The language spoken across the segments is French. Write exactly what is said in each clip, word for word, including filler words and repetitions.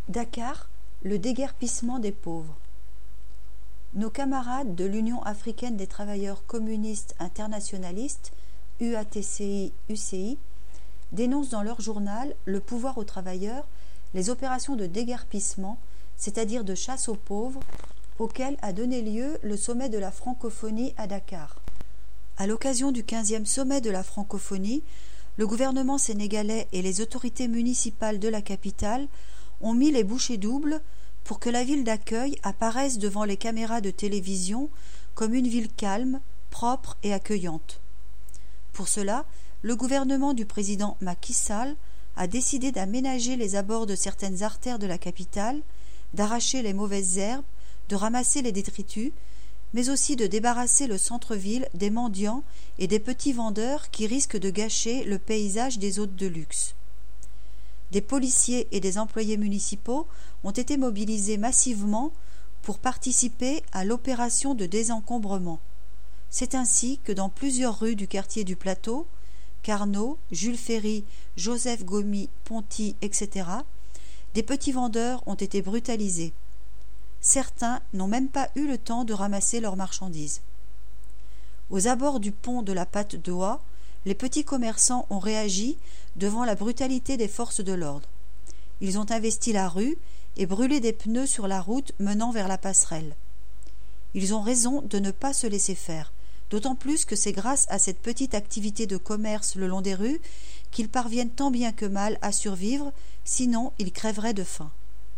Dakar, le déguerpissement des pauvres. Nos camarades de l'Union africaine des travailleurs communistes internationalistes, U A T C I U C I, dénoncent dans leur journal Le pouvoir aux travailleurs les opérations de déguerpissement, c'est-à-dire de chasse aux pauvres, auxquelles a donné lieu le sommet de la francophonie à Dakar. À l'occasion du quinzième sommet de la francophonie, le gouvernement sénégalais et les autorités municipales de la capitale ont mis les bouchées doubles pour que la ville d'accueil apparaisse devant les caméras de télévision comme une ville calme, propre et accueillante. Pour cela, le gouvernement du président Macky Sall a décidé d'aménager les abords de certaines artères de la capitale, d'arracher les mauvaises herbes, de ramasser les détritus, mais aussi de débarrasser le centre-ville des mendiants et des petits vendeurs qui risquent de gâcher le paysage des hôtes de luxe. Des policiers et des employés municipaux ont été mobilisés massivement pour participer à l'opération de désencombrement. C'est ainsi que dans plusieurs rues du quartier du Plateau, Carnot, Jules Ferry, Joseph Gomy, Ponty, et cetera, des petits vendeurs ont été brutalisés. Certains n'ont même pas eu le temps de ramasser leurs marchandises. Aux abords du pont de la Patte d'Oie, les petits commerçants ont réagi devant la brutalité des forces de l'ordre. Ils ont investi la rue et brûlé des pneus sur la route menant vers la passerelle. Ils ont raison de ne pas se laisser faire, d'autant plus que c'est grâce à cette petite activité de commerce le long des rues qu'ils parviennent tant bien que mal à survivre, sinon ils crèveraient de faim.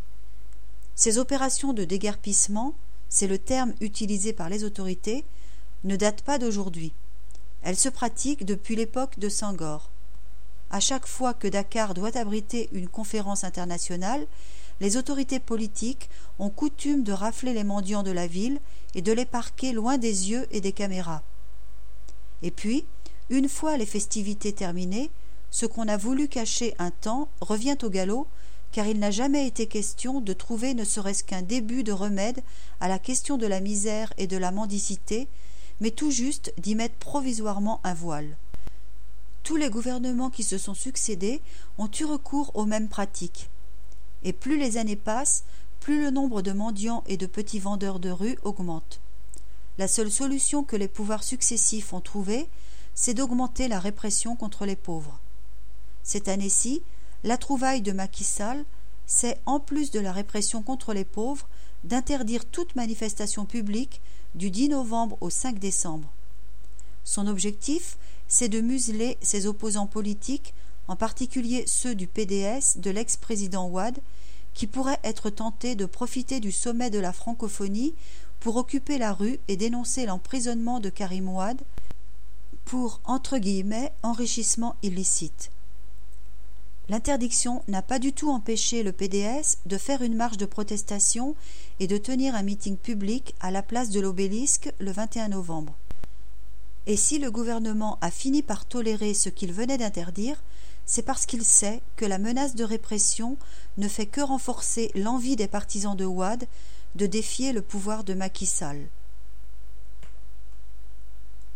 Ces opérations de déguerpissement, c'est le terme utilisé par les autorités, ne datent pas d'aujourd'hui. Elles se pratiquent depuis l'époque de Senghor. À chaque fois que Dakar doit abriter une conférence internationale, les autorités politiques ont coutume de rafler les mendiants de la ville et de les parquer loin des yeux et des caméras. Et puis, une fois les festivités terminées, ce qu'on a voulu cacher un temps revient au galop, car il n'a jamais été question de trouver ne serait-ce qu'un début de remède à la question de la misère et de la mendicité, mais tout juste d'y mettre provisoirement un voile. Tous les gouvernements qui se sont succédés ont eu recours aux mêmes pratiques. Et plus les années passent, plus le nombre de mendiants et de petits vendeurs de rue augmente. La seule solution que les pouvoirs successifs ont trouvée, c'est d'augmenter la répression contre les pauvres. Cette année-ci, la trouvaille de Macky Sall, c'est, en plus de la répression contre les pauvres, d'interdire toute manifestation publique du dix novembre au cinq décembre. Son objectif, c'est de museler ses opposants politiques, en particulier ceux du P D S de l'ex-président Wade, qui pourraient être tentés de profiter du sommet de la francophonie pour occuper la rue et dénoncer l'emprisonnement de Karim Wade pour, entre guillemets, enrichissement illicite. L'interdiction n'a pas du tout empêché le P D S de faire une marche de protestation et de tenir un meeting public à la place de l'Obélisque le vingt et un novembre. Et si le gouvernement a fini par tolérer ce qu'il venait d'interdire, c'est parce qu'il sait que la menace de répression ne fait que renforcer l'envie des partisans de Wade de défier le pouvoir de Macky Sall.